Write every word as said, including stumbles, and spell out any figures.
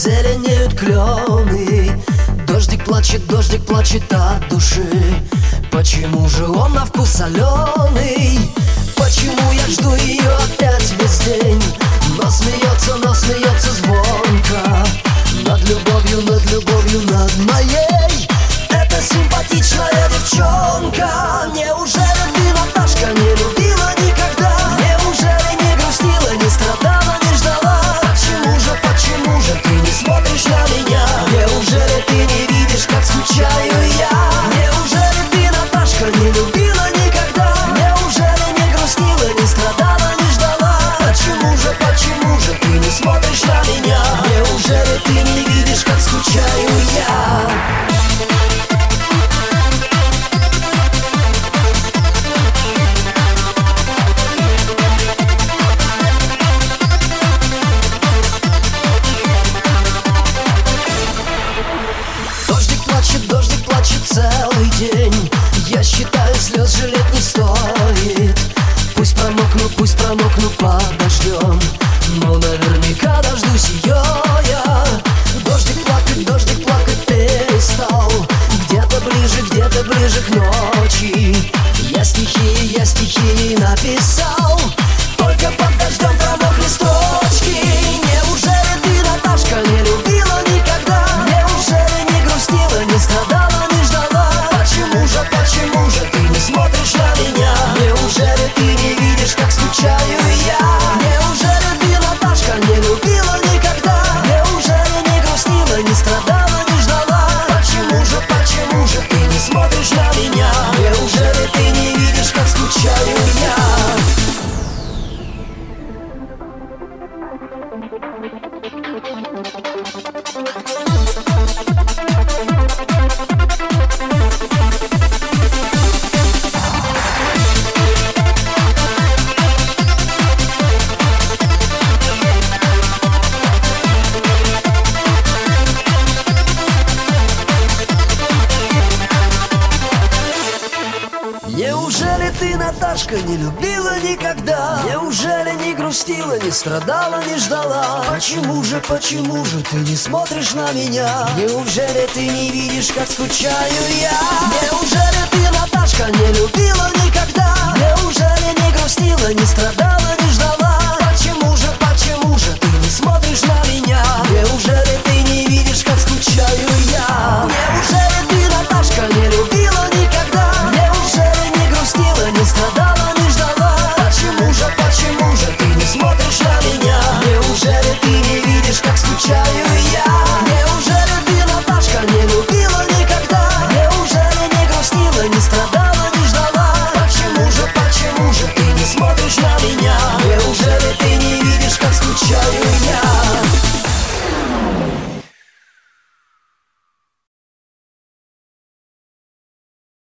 зеленеют клены. Дождик плачет, дождик плачет от души. Почему же он на вкус соленый? Почему я жду ее опять весь день? Но смеется, но смеется звонко над любовью, над любовью, над моей. Это симпатичная девчонка. Неужели ты, Наташка, не любила никогда? Неужели не грустила, не страдала, не ждала? Почему же, почему же ты не смотришь на меня? Неужели ты не видишь, как скучаю я? Неужели ты, Наташка, не любила никогда? Неужели не грустила, не страдала, не ждала? Почему же, почему же ты не смотришь на меня? Неужели ты не видишь, как скучаю я? Дождик плачет целый день. Я считаю, слез жалеть не стоит. Пусть промокну, пусть промокну под дождем, но наверняка дождусь ее я. Дождик плакать, дождик плакать перестал. Где-то ближе, где-то ближе к ночи я стихи, я стихи написал. Только под дождем промокли строчки. Неужели ты, Наташка, не любила никогда? Неужели не грустила, не страдала, не ждала? Почему же, почему же ты не смотришь на меня? Неужели ты не видишь, как скучаю я? Неужели ты, Наташка, не любила никогда? Неужели не грустила, не страдала, не ждала? Почему же, почему же ты не смотришь на меня? Неужели ты не видишь, как скучаю я? Неужели ты, Наташка, не любила никогда? Неужели не грустила, не страдала, не ждала? Почему же, почему же ты не смотришь на меня? Неужели ты не видишь, как скучаю я? Неужели ты, Наташка, не любила никогда? Неужели не грустила, не страдала, не ждала? Почему же, почему же ты не смотришь на меня? Неужели ты не видишь, как скучаю я? Неужели ты, Наташка, не любила никогда? Не страдала, не ждала. Почему же, почему же ты не смотришь на меня? Неужели ты не видишь, как скучаю я?